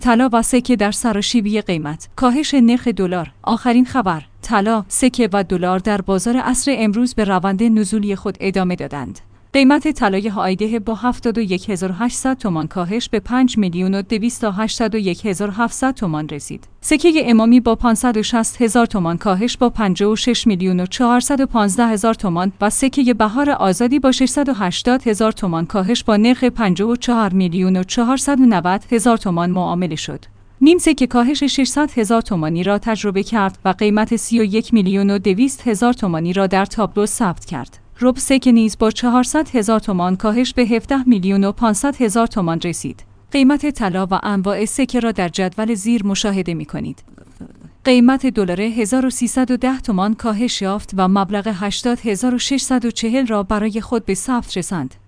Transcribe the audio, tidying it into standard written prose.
طلا و سکه در سراشیبی قیمت. کاهش نرخ دلار. آخرین خبر: طلا، سکه و دلار در بازار عصر امروز به روند نزولی خود ادامه دادند. قیمت طلای هایده با 71800 تومان کاهش به 5,281,700 تومان رسید. سکه امامی با 560,000 تومان کاهش با 56,415,000 تومان و سکه بهار آزادی با 680,000 تومان کاهش با نرخ 54,490,000 تومان معامله شد. نیم سکه کاهش 600,000 تومانی را تجربه کرد و قیمت 31,200,000 تومانی را در تابلو ثبت کرد. ربع سکه نیز با 400,000 تومان کاهش به 17,500,000 تومان رسید. قیمت طلا و انواع سکه را در جدول زیر مشاهده می‌کنید. قیمت دلار 1310 تومان کاهش یافت و مبلغ 80,640 را برای خود به ثبت رساند.